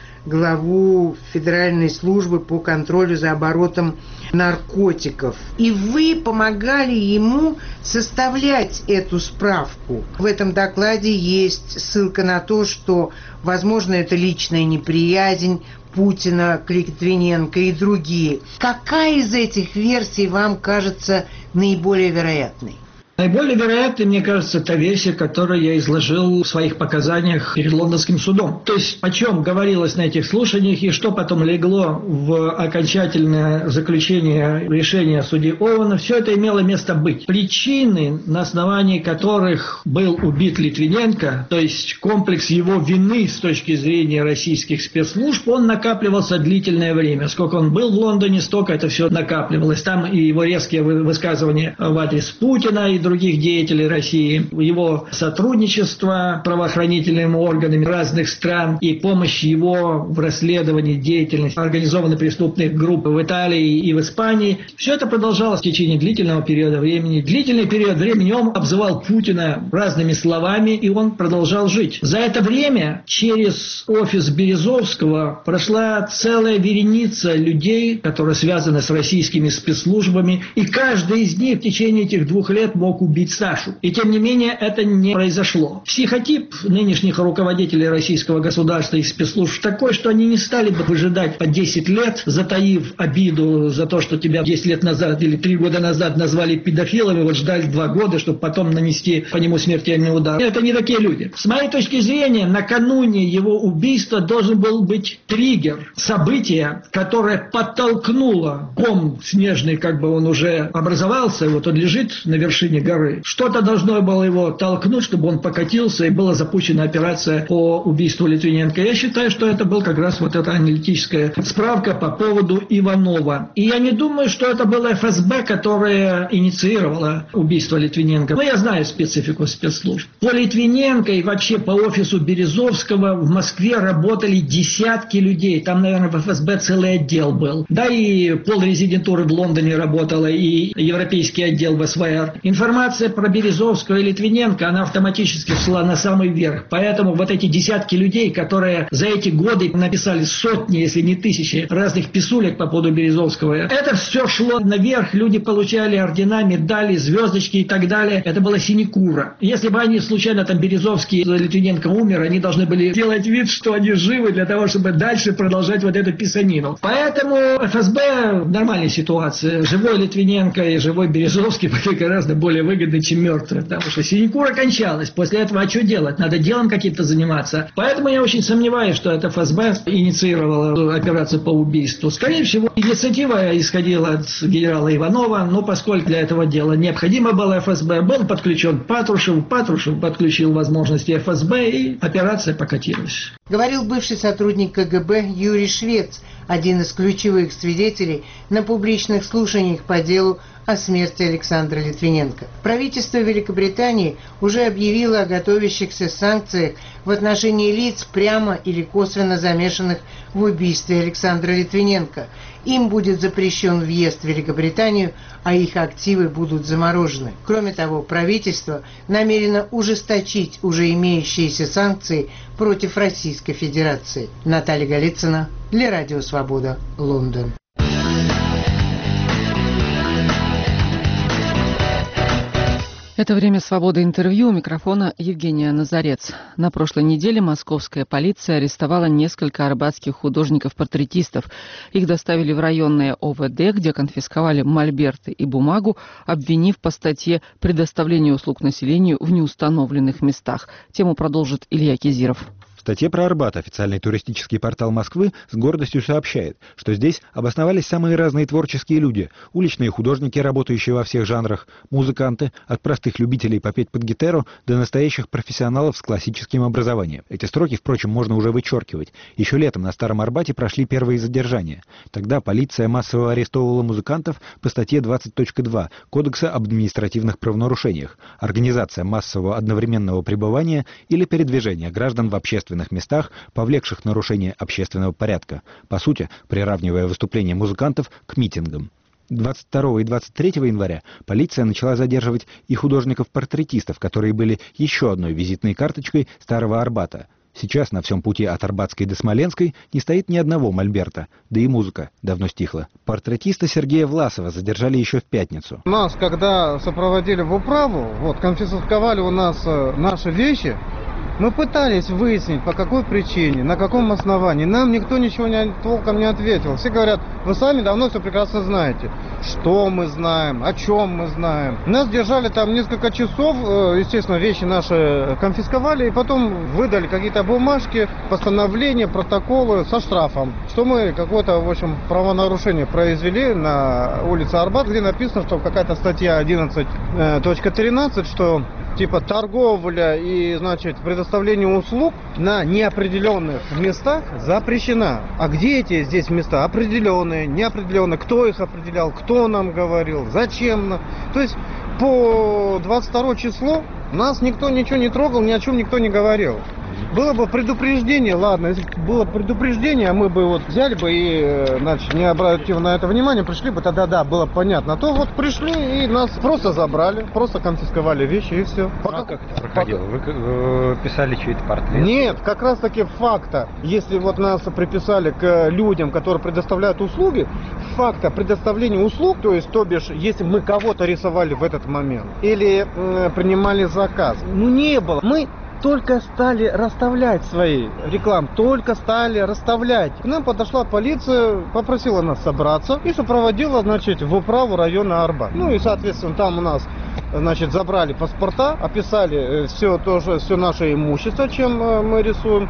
главу Федеральной службы по контролю за оборотом наркотиков. И вы помогали ему составлять эту справку. В этом докладе есть ссылка на то, что, возможно, это личная неприязнь Путина к Литвиненко и другие. Какая из этих версий вам кажется наиболее вероятной? Наиболее вероятной, мне кажется, та версия, которую я изложил в своих показаниях перед лондонским судом. То есть, о чем говорилось на этих слушаниях и что потом легло в окончательное заключение решения судьи Оуэна, все это имело место быть. Причины, на основании которых был убит Литвиненко, то есть комплекс его вины с точки зрения российских спецслужб, он накапливался длительное время. Сколько он был в Лондоне, столько это все накапливалось. Там и его резкие высказывания в адрес Путина и других деятелей России, его сотрудничество правоохранительными органами разных стран и помощь его в расследовании деятельности организованных преступных групп в Италии и в Испании. Все это продолжалось в течение длительного периода времени. Длительный период времени он обзывал Путина разными словами, и он продолжал жить. За это время через офис Березовского прошла целая вереница людей, которые связаны с российскими спецслужбами, и каждый из них в течение этих 2 лет мог убить Сашу. И тем не менее это не произошло. Психотип нынешних руководителей российского государства и спецслужб такой, что они не стали бы выжидать по 10 лет, затаив обиду за то, что тебя 10 лет назад или 3 года назад назвали педофилами, вот ждали 2 года, чтобы потом нанести по нему смертельный удар. Это не такие люди. С моей точки зрения, накануне его убийства должен был быть триггер, событие, которое подтолкнуло ком снежный, как бы он уже образовался, вот он лежит на вершине горы. Что-то должно было его толкнуть, чтобы он покатился, и была запущена операция по убийству Литвиненко. Я считаю, что это был как раз вот эта аналитическая справка по поводу Иванова. И я не думаю, что это было ФСБ, которое инициировало убийство Литвиненко. Но я знаю специфику спецслужб. По Литвиненко и вообще по офису Березовского в Москве работали десятки людей. Там, наверное, в ФСБ целый отдел был. Да, и полрезидентуры в Лондоне работала, и европейский отдел в СВР. Информация про Березовского и Литвиненко, она автоматически шла на самый верх. Поэтому вот эти десятки людей, которые за эти годы написали сотни, если не тысячи разных писулек по поводу Березовского, это все шло наверх. Люди получали ордена, медали, звездочки и так далее. Это была синекура. Если бы они случайно, там, Березовский, Литвиненко умер, они должны были делать вид, что они живы, для того, чтобы дальше продолжать вот эту писанину. Поэтому ФСБ в нормальной ситуации. Живой Литвиненко и живой Березовский были гораздо более выгодны, чем мертвые. Потому что синекура кончалась. После этого а что делать? Надо делом каким-то заниматься. Поэтому я очень сомневаюсь, что это ФСБ инициировало операцию по убийству. Скорее всего, инициатива исходила от генерала Иванова, но поскольку для этого дела необходимо было ФСБ, был подключен Патрушев подключил возможности ФСБ, и операция покатилась. Говорил бывший сотрудник КГБ Юрий Швец, один из ключевых свидетелей на публичных слушаниях по делу о смерти Александра Литвиненко. Правительство Великобритании уже объявило о готовящихся санкциях в отношении лиц, прямо или косвенно замешанных в убийстве Александра Литвиненко. Им будет запрещен въезд в Великобританию, а их активы будут заморожены. Кроме того, правительство намерено ужесточить уже имеющиеся санкции против Российской Федерации. Наталья Голицына для Радио Свобода, Лондон. Это «Время свободы» интервью. У микрофона Евгения Назарец. На прошлой неделе московская полиция арестовала несколько арбатских художников-портретистов. Их доставили в районное ОВД, где конфисковали мольберты и бумагу, обвинив по статье «Предоставление услуг населению в неустановленных местах». Тему продолжит Илья Кизиров. В статье про Арбат официальный туристический портал Москвы с гордостью сообщает, что здесь обосновались самые разные творческие люди, уличные художники, работающие во всех жанрах, музыканты, от простых любителей попеть под гитару до настоящих профессионалов с классическим образованием. Эти строки, впрочем, можно уже вычеркивать. Еще летом на Старом Арбате прошли первые задержания. Тогда полиция массово арестовывала музыкантов по статье 20.2 Кодекса об административных правонарушениях, организация массового одновременного пребывания или передвижения граждан в общественных местах, повлекших нарушение общественного порядка, по сути, приравнивая выступления музыкантов к митингам. 22 и 23 января полиция начала задерживать и художников-портретистов, которые были еще одной визитной карточкой Старого Арбата. Сейчас на всем пути от Арбатской до Смоленской не стоит ни одного мольберта, да и музыка давно стихла. Портретиста Сергея Власова задержали еще в пятницу. Нас, когда сопроводили в управу, конфисковали у нас наши вещи, мы пытались выяснить, по какой причине, на каком основании. Нам никто ничего толком не ответил. Все говорят, вы сами давно все прекрасно знаете. Что мы знаем, о чем мы знаем. Нас держали там несколько часов, естественно, вещи наши конфисковали, и потом выдали какие-то бумажки, постановления, протоколы со штрафом. Что мы какое-то, в общем, правонарушение произвели на улице Арбат, где написано, что какая-то статья 11.13, что типа торговля и, значит, предоставление услуг на неопределенных местах запрещена. А где эти здесь места? Определенные, неопределенные. Кто их определял? Кто нам говорил? Зачем? То есть по 22 числу нас никто ничего не трогал, ни о чем никто не говорил. Было бы предупреждение, ладно, если бы было предупреждение, а мы бы взяли бы и, значит, не обратив на это внимание, пришли бы, тогда да, было понятно. А то пришли и нас просто забрали, просто конфисковали вещи и все. Как это проходило? Вы писали чей-то портрет? Нет, как раз таки факта, если нас приписали к людям, которые предоставляют услуги, факта предоставления услуг, то бишь, если мы кого-то рисовали в этот момент или принимали заказ, не было. Мы только стали расставлять свои рекламы, только стали расставлять. К нам подошла полиция, попросила нас собраться и сопроводила, значит, в управу района Арбат. И, соответственно, там у нас, значит, забрали паспорта, описали все наше имущество, чем мы рисуем.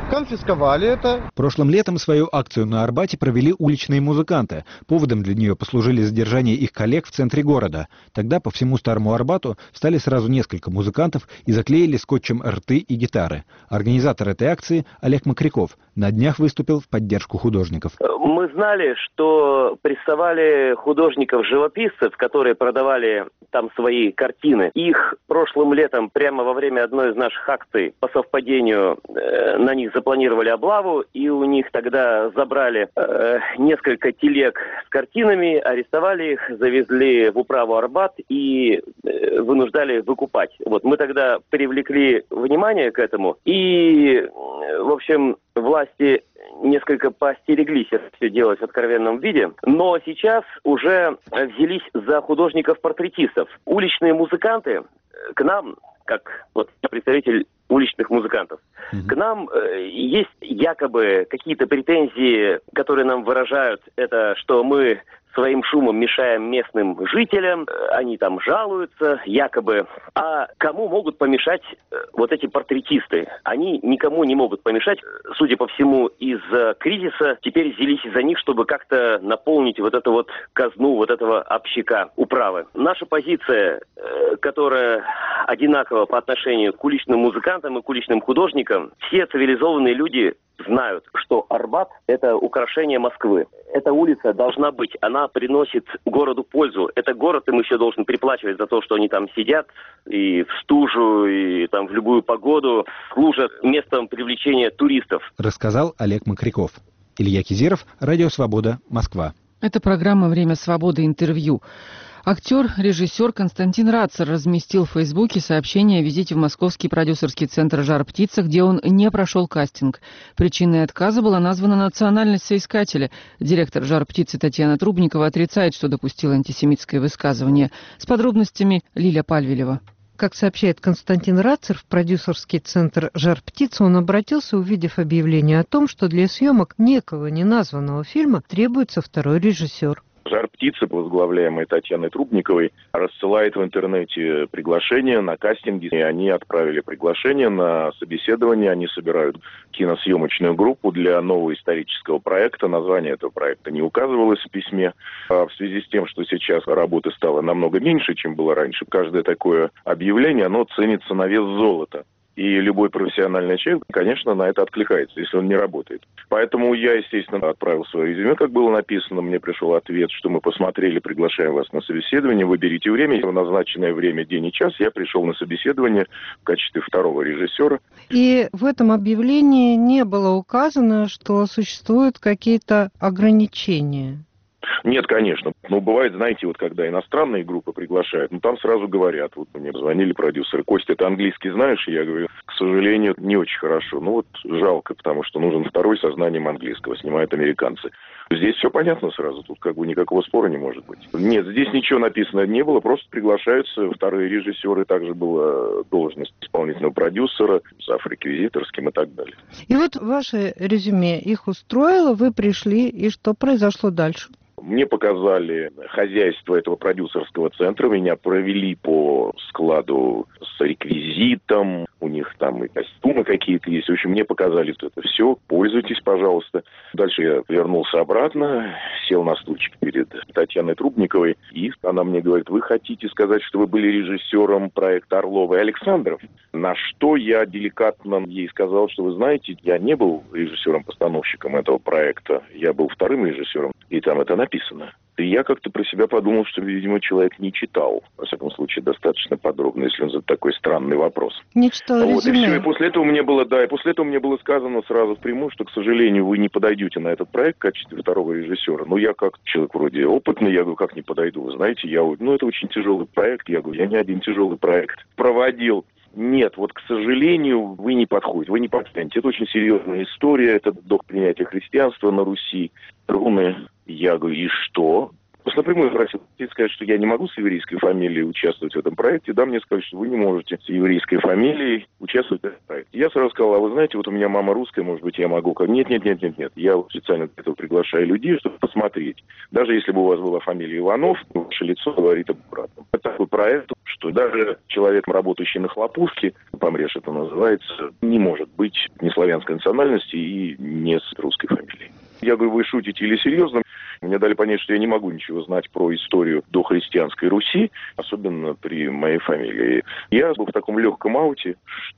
конфисковали это. Прошлым летом свою акцию на Арбате провели уличные музыканты. Поводом для нее послужили задержание их коллег в центре города. Тогда по всему Старому Арбату встали сразу несколько музыкантов и заклеили скотчем рты и гитары. Организатор этой акции Олег Макряков на днях выступил в поддержку художников. Мы знали, что прессовали художников-живописцев, которые продавали там свои картины. Их прошлым летом, прямо во время одной из наших акций, по совпадению, на них запланировали облаву, и у них тогда забрали несколько телег с картинами, арестовали их, завезли в управу Арбат и вынуждали выкупать. Вот мы тогда привлекли внимание к этому, и, в общем, власти несколько поостереглись это все делать в откровенном виде, но сейчас уже взялись за художников-портретистов. Уличные музыканты к нам, как вот представитель уличных музыкантов, к нам есть якобы какие-то претензии, которые нам выражают это, что мы своим шумом мешаем местным жителям, они там жалуются, якобы. А кому могут помешать вот эти портретисты? Они никому не могут помешать. Судя по всему, из-за кризиса теперь взялись из-за них, чтобы как-то наполнить вот эту вот казну, вот этого общака управы. Наша позиция, которая одинакова по отношению к уличным музыкантам и к уличным художникам, все цивилизованные люди знают, что Арбат – это украшение Москвы. Эта улица должна быть, она приносит городу пользу. Это город им еще должен приплачивать за то, что они там сидят и в стужу, и там в любую погоду служат местом привлечения туристов. Рассказал Олег Макряков. Илья Кизиров, Радио Свобода, Москва. Это программа «Время свободы. Интервью». Актер, режиссер Константин Рацер разместил в Фейсбуке сообщение о визите в московский продюсерский центр «Жар-птица», где он не прошел кастинг. Причиной отказа была названа национальность соискателя. Директор «Жар-птицы» Татьяна Трубникова отрицает, что допустила антисемитское высказывание. С подробностями Лиля Пальвелева. Как сообщает Константин Рацер, в продюсерский центр «Жар-птица» он обратился, увидев объявление о том, что для съемок некого неназванного фильма требуется второй режиссер. «Жар-птица», возглавляемая Татьяной Трубниковой, рассылает в интернете приглашения на кастинги. И они отправили приглашение на собеседование. Они собирают киносъемочную группу для нового исторического проекта. Название этого проекта не указывалось в письме. А в связи с тем, что сейчас работы стало намного меньше, чем было раньше, каждое такое объявление, оно ценится на вес золота. И любой профессиональный человек, конечно, на это откликается, если он не работает. Поэтому я, естественно, отправил свое резюме, как было написано. Мне пришел ответ, что мы посмотрели, приглашаем вас на собеседование, выберите время. В назначенное время, день и час, я пришел на собеседование в качестве второго режиссера. И в этом объявлении не было указано, что существуют какие-то ограничения. Нет, конечно. Ну, бывает, знаете, вот когда иностранные группы приглашают, там сразу говорят, вот мне звонили продюсеры: «Костя, ты английский знаешь?» И я говорю: к сожалению, не очень хорошо. Жалко, потому что нужен второй со знанием английского, снимают американцы. Здесь все понятно сразу, тут никакого спора не может быть. Нет, здесь ничего написано не было, просто приглашаются вторые режиссеры, также была должность исполнительного продюсера, зав.реквизиторским и так далее. И вот ваше резюме их устроило, вы пришли, и что произошло дальше? Мне показали хозяйство этого продюсерского центра, меня провели по складу с реквизитом, у них там и костюмы какие-то есть. В общем, мне показали это все, пользуйтесь, пожалуйста. Дальше я вернулся обратно, сел на стульчик перед Татьяной Трубниковой, и она мне говорит: вы хотите сказать, что вы были режиссером проекта Орлова и Александров? На что я деликатно ей сказал, что вы знаете, я не был режиссером-постановщиком этого проекта, я был вторым режиссером, и там это написано. И я как-то про себя подумал, что, видимо, человек не читал, во всяком случае, достаточно подробно, если он задает такой странный вопрос. Не читал резюме. Вот, и все. И после этого мне было сказано сразу впрямую, что, к сожалению, вы не подойдете на этот проект в качестве второго режиссера. Но я, как человек вроде опытный, я говорю: как не подойду? Вы знаете, это очень тяжелый проект. Я говорю: я не один тяжелый проект проводил. Нет, к сожалению, вы не подходите, вы не потянете. Это очень серьезная история, это до принятия христианства на Руси. Руны. Я говорю: и что? Просто напрямую хотел сказать, что я не могу с еврейской фамилией участвовать в этом проекте. Да, мне сказали, что вы не можете с еврейской фамилией участвовать в этом проекте. Я сразу сказал: а вы знаете, у меня мама русская, может быть, я могу. Нет. Я специально для этого приглашаю людей, чтобы посмотреть. Даже если бы у вас была фамилия Иванов, ваше лицо говорит об обратном. Это такой проект, что что даже человек, работающий на хлопушке, помрешь это называется, не может быть не славянской национальности и не с русской фамилией. Я говорю, вы шутите или серьезно? Мне дали понять, что я не могу ничего знать про историю дохристианской Руси, особенно при моей фамилии. Я был в таком легком ауте,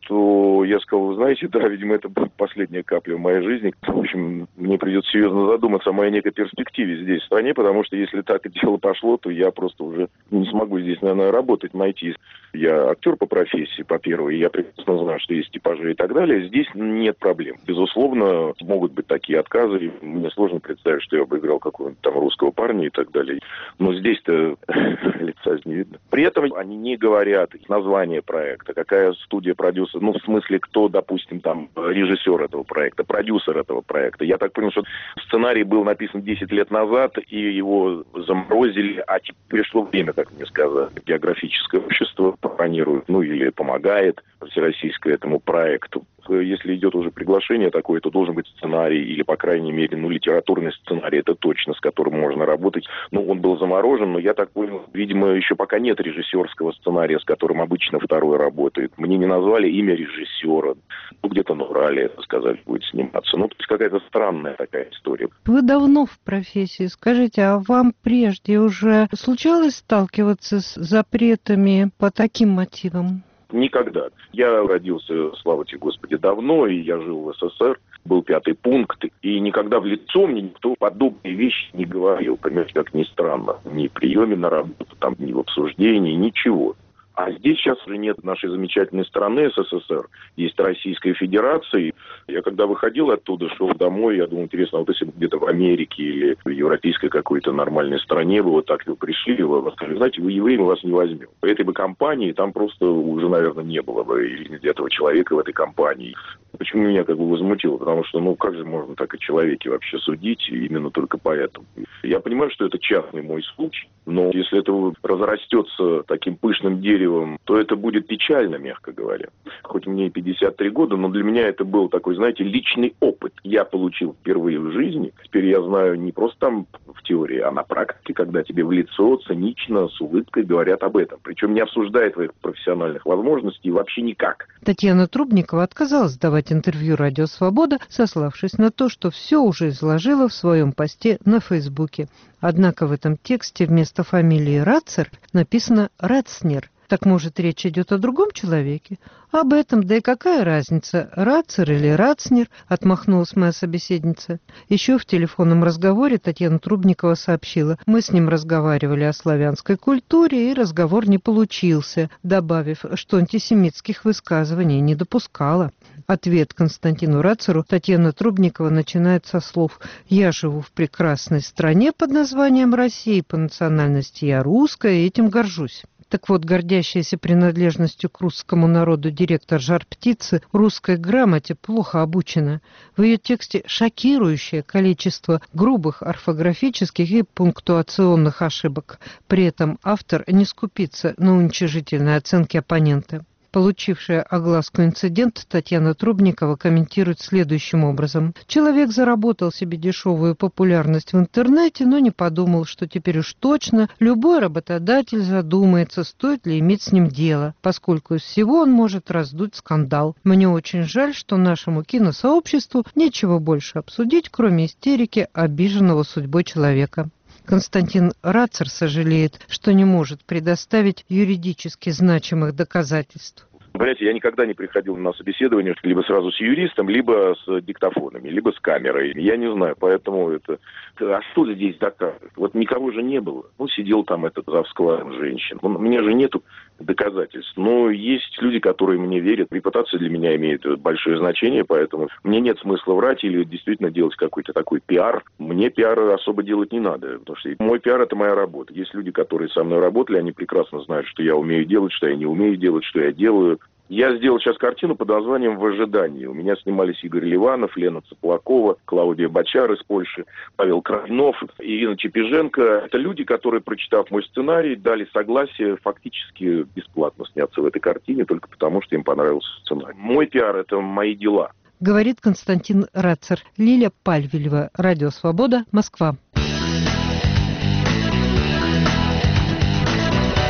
что я сказал, вы знаете, да, видимо, это будет последняя капля в моей жизни. В общем, мне придется серьезно задуматься о моей некой перспективе здесь, в стране, потому что если так дело пошло, то я просто уже не смогу здесь, наверное, работать, найти. Я актер по профессии, по первой, я прекрасно знаю, что есть типажи и так далее. Здесь нет проблем. Безусловно, могут быть такие отказы. Мне сложно представить, что я бы играл какого-нибудь там русского парня и так далее. Но здесь-то лица не видно. При этом они не говорят название проекта, какая студия, продюсер, ну, в смысле, кто, допустим, там, режиссер этого проекта, продюсер этого проекта. Я так понял, что сценарий был написан 10 лет назад, и его заморозили, а теперь пришло время, как мне сказали. Географическое общество планирует, ну, или помогает всероссийское этому проекту. Если идет уже приглашение такое, то должен быть сценарий, или, по крайней мере, ну, литературный сценарий, это точно, с которым можно работать. Ну, он был заморожен, но я так понял, видимо, еще пока нет режиссерского сценария, с которым обычно второй работает. Мне не назвали имя режиссера. Ну, где-то на Урале, это сказали, будет сниматься. Ну, то есть какая-то странная такая история. Вы давно в профессии. Скажите, а вам прежде уже случалось сталкиваться с запретами по таким мотивам? Никогда. Я родился, слава тебе, Господи, давно, и я жил в СССР. Был 5-й пункт, и никогда в лицо мне никто подобные вещи не говорил. Понимаете, как ни странно. Ни в приеме на работу, там, ни в обсуждении, ничего. А здесь сейчас уже нет нашей замечательной страны СССР. Есть Российская Федерация. Я когда выходил оттуда, шел домой, я думал, интересно, вот если бы где-то в Америке или в европейской какой-то нормальной стране вы вот так пришли, и вы сказали, знаете, вы евреи, мы вас не возьмем. По этой бы компании там просто уже, наверное, не было бы этого человека в этой компании. Почему меня как бы возмутило? Потому что, ну, как же можно так о человеке вообще судить именно только поэтому? Я понимаю, что это частный мой случай, но если это разрастется таким пышным деревом, то это будет печально, мягко говоря. Хоть мне и 53 года, но для меня это был такой, знаете, личный опыт. Я получил впервые в жизни. Теперь я знаю не просто там в теории, а на практике, когда тебе в лицо цинично, с улыбкой говорят об этом. Причем не обсуждая твоих профессиональных возможностей вообще никак. Татьяна Трубникова отказалась давать интервью «Радио Свобода», сославшись на то, что все уже изложила в своем посте на Фейсбуке. Однако в этом тексте вместо фамилии Рацер написано Рацнер. Так, может, речь идет о другом человеке? Об этом, да и какая разница, Рацер или Рацнер, отмахнулась моя собеседница. Еще в телефонном разговоре Татьяна Трубникова сообщила, мы с ним разговаривали о славянской культуре, и разговор не получился, добавив, что антисемитских высказываний не допускала. Ответ Константину Рацеру Татьяна Трубникова начинает со слов «Я живу в прекрасной стране под названием Россия, по национальности я русская, и этим горжусь». Так вот, гордящаяся принадлежностью к русскому народу директор «Жар-птицы» русской грамоте плохо обучена. В ее тексте шокирующее количество грубых орфографических и пунктуационных ошибок. При этом автор не скупится на уничижительные оценки оппонента. Получившая огласку инцидент, Татьяна Трубникова комментирует следующим образом. Человек заработал себе дешевую популярность в интернете, но не подумал, что теперь уж точно любой работодатель задумается, стоит ли иметь с ним дело, поскольку из всего он может раздуть скандал. Мне очень жаль, что нашему киносообществу нечего больше обсудить, кроме истерики обиженного судьбой человека. Константин Рацер сожалеет, что не может предоставить юридически значимых доказательств. Понимаете, я никогда не приходил на собеседование либо сразу с юристом, либо с диктофонами, либо с камерой. Я не знаю, поэтому это... А что здесь доказывать? Вот никого же не было. Ну, сидел там этот за складом женщин. У меня же нету доказательств. Но есть люди, которые мне верят. Репутация для меня имеет большое значение, поэтому мне нет смысла врать или действительно делать какой-то такой пиар. Мне пиар особо делать не надо, потому что мой пиар – это моя работа. Есть люди, которые со мной работали, они прекрасно знают, что я умею делать, что я не умею делать, что я делаю. Я сделал сейчас картину под названием «В ожидании». У меня снимались Игорь Ливанов, Лена Цыплакова, Клаудия Бочар из Польши, Павел Кравнов, Ирина Чепиженко. Это люди, которые, прочитав мой сценарий, дали согласие фактически бесплатно сняться в этой картине, только потому, что им понравился сценарий. Мой пиар – это мои дела. Говорит Константин Рацер. Лиля Пальвелева, Радио Свобода, Москва.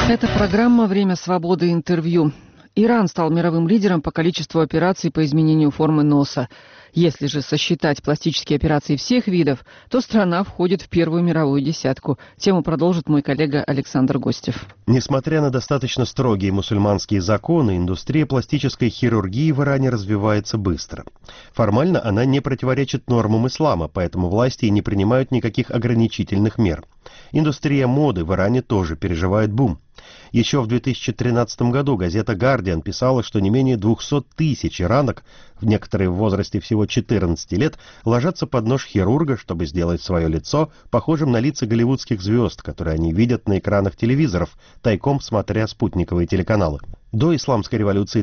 Это программа «Время свободы. Интервью». Иран стал мировым лидером по количеству операций по изменению формы носа. Если же сосчитать пластические операции всех видов, то страна входит в первую мировую десятку. Тему продолжит мой коллега Александр Гостев. Несмотря на достаточно строгие мусульманские законы, индустрия пластической хирургии в Иране развивается быстро. Формально она не противоречит нормам ислама, поэтому власти не принимают никаких ограничительных мер. Индустрия моды в Иране тоже переживает бум. Еще в 2013 году газета «Гардиан» писала, что не менее 200 тысяч иранок, некоторые в возрасте всего 14 лет, ложатся под нож хирурга, чтобы сделать свое лицо похожим на лица голливудских звезд, которые они видят на экранах телевизоров, тайком смотря спутниковые телеканалы. До исламской революции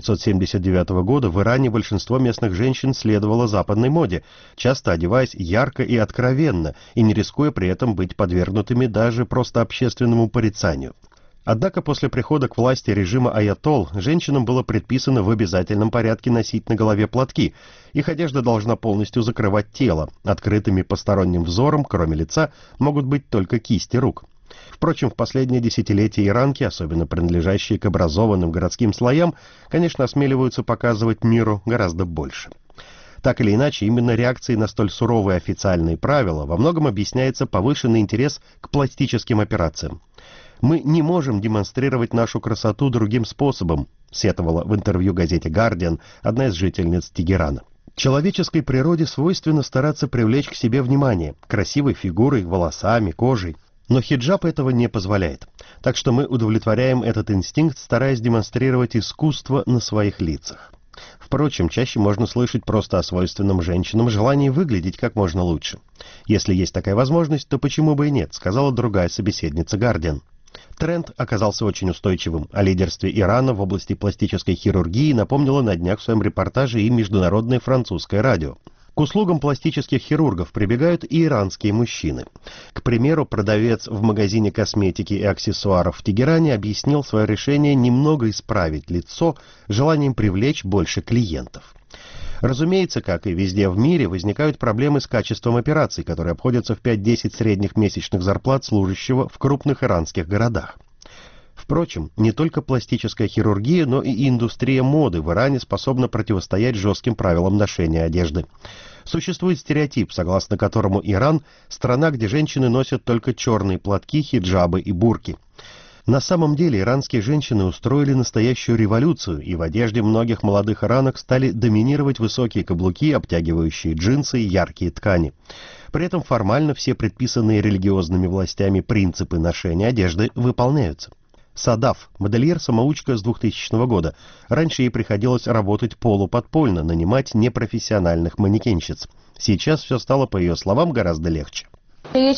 1979 года в Иране большинство местных женщин следовало западной моде, часто одеваясь ярко и откровенно, и не рискуя при этом быть подвергнутыми даже просто общественному порицанию. Однако после прихода к власти режима аятолл женщинам было предписано в обязательном порядке носить на голове платки. Их одежда должна полностью закрывать тело. Открытыми посторонним взором, кроме лица, могут быть только кисти рук. Впрочем, в последние десятилетия иранки, особенно принадлежащие к образованным городским слоям, конечно, осмеливаются показывать миру гораздо больше. Так или иначе, именно реакцией на столь суровые официальные правила во многом объясняется повышенный интерес к пластическим операциям. «Мы не можем демонстрировать нашу красоту другим способом», сетовала в интервью газете «Гардиан» одна из жительниц Тегерана. Человеческой природе свойственно стараться привлечь к себе внимание, красивой фигурой, волосами, кожей. Но хиджаб этого не позволяет. Так что мы удовлетворяем этот инстинкт, стараясь демонстрировать искусство на своих лицах. Впрочем, чаще можно слышать просто о свойственном женщинам желании выглядеть как можно лучше. Если есть такая возможность, то почему бы и нет, сказала другая собеседница «Гардиан». Тренд оказался очень устойчивым. О лидерстве Ирана в области пластической хирургии напомнило на днях в своем репортаже и международное французское радио. К услугам пластических хирургов прибегают и иранские мужчины. К примеру, продавец в магазине косметики и аксессуаров в Тегеране объяснил свое решение немного исправить лицо желанием привлечь больше клиентов. Разумеется, как и везде в мире, возникают проблемы с качеством операций, которые обходятся в 5-10 средних месячных зарплат служащего в крупных иранских городах. Впрочем, не только пластическая хирургия, но и индустрия моды в Иране способна противостоять жестким правилам ношения одежды. Существует стереотип, согласно которому Иран – страна, где женщины носят только черные платки, хиджабы и бурки. На самом деле иранские женщины устроили настоящую революцию, и в одежде многих молодых иранок стали доминировать высокие каблуки, обтягивающие джинсы и яркие ткани. При этом формально все предписанные религиозными властями принципы ношения одежды выполняются. Садаф, модельер-самоучка с 2000 года. Раньше ей приходилось работать полуподпольно, нанимать непрофессиональных манекенщиц. Сейчас все стало, по ее словам, гораздо легче. Когда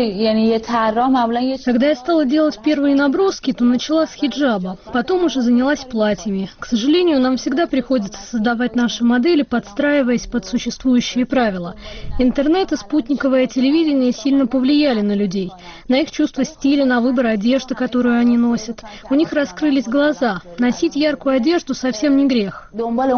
я стала делать первые наброски, то начала с хиджаба, потом уже занялась платьями. К сожалению, нам всегда приходится создавать наши модели, подстраиваясь под существующие правила. Интернет и спутниковое телевидение сильно повлияли на людей, на их чувство стиля, на выбор одежды, которую они носят. У них раскрылись глаза. Носить яркую одежду совсем не грех.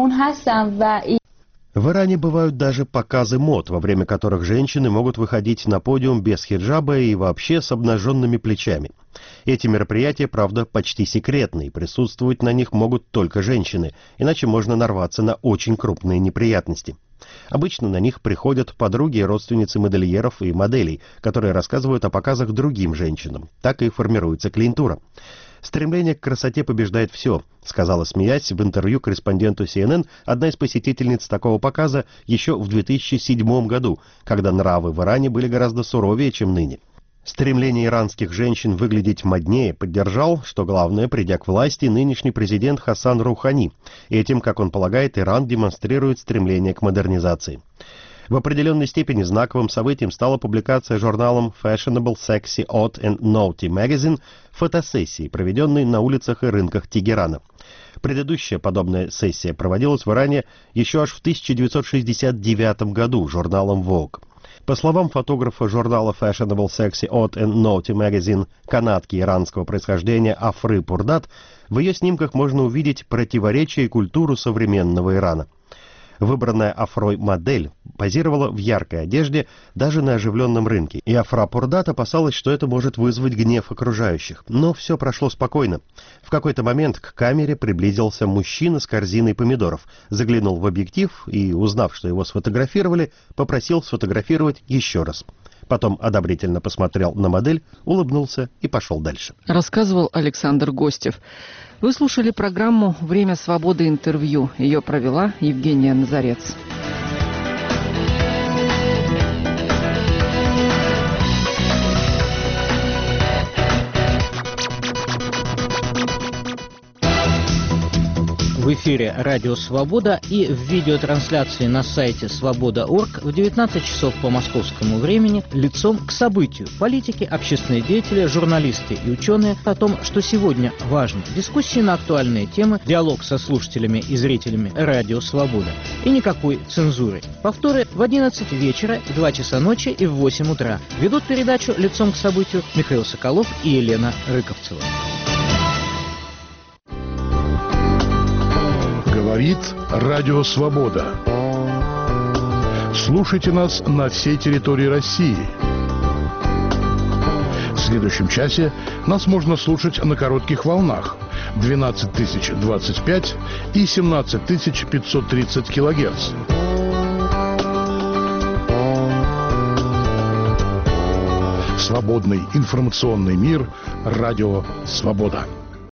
В Иране бывают даже показы мод, во время которых женщины могут выходить на подиум без хиджаба и вообще с обнаженными плечами. Эти мероприятия, правда, почти секретны, и присутствовать на них могут только женщины, иначе можно нарваться на очень крупные неприятности. Обычно на них приходят подруги и родственницы модельеров и моделей, которые рассказывают о показах другим женщинам. Так и формируется клиентура. «Стремление к красоте побеждает все», сказала, смеясь, в интервью корреспонденту CNN одна из посетительниц такого показа еще в 2007 году, когда нравы в Иране были гораздо суровее, чем ныне. Стремление иранских женщин выглядеть моднее поддержал, что главное, придя к власти, нынешний президент Хасан Рухани. Этим, как он полагает, Иран демонстрирует стремление к модернизации. В определенной степени знаковым событием стала публикация журналом Fashionable, Sexy, Odd and Naughty Magazine фотосессии, проведенной на улицах и рынках Тегерана. Предыдущая подобная сессия проводилась в Иране еще аж в 1969 году журналом Vogue. По словам фотографа журнала Fashionable, Sexy, Odd and Naughty Magazine, канадки иранского происхождения Афры Пурдат, в ее снимках можно увидеть противоречия и культуру современного Ирана. Выбранная Афрой модель позировала в яркой одежде даже на оживленном рынке, и Афра Пурдат опасалась, что это может вызвать гнев окружающих. Но все прошло спокойно. В какой-то момент к камере приблизился мужчина с корзиной помидоров, заглянул в объектив и, узнав, что его сфотографировали, попросил сфотографировать еще раз. Потом одобрительно посмотрел на модель, улыбнулся и пошел дальше. Рассказывал Александр Гостев. Вы слушали программу «Время свободы. Интервью». Ее провела Евгения Назарец. В эфире «Радио Свобода» и в видеотрансляции на сайте свобода.орг в 19 часов по московскому времени «Лицом к событию». Политики, общественные деятели, журналисты и ученые о том, что сегодня важно. Дискуссии на актуальные темы, диалог со слушателями и зрителями «Радио Свобода». И никакой цензуры. Повторы в 11 вечера, в 2 часа ночи и в 8 утра. Ведут передачу «Лицом к событию» Михаил Соколов и Елена Рыковцева. Говорит Радио Свобода. Слушайте нас на всей территории России. В следующем часе нас можно слушать на коротких волнах 12025 и 17530 килогерц. Свободный информационный мир. Радио Свобода.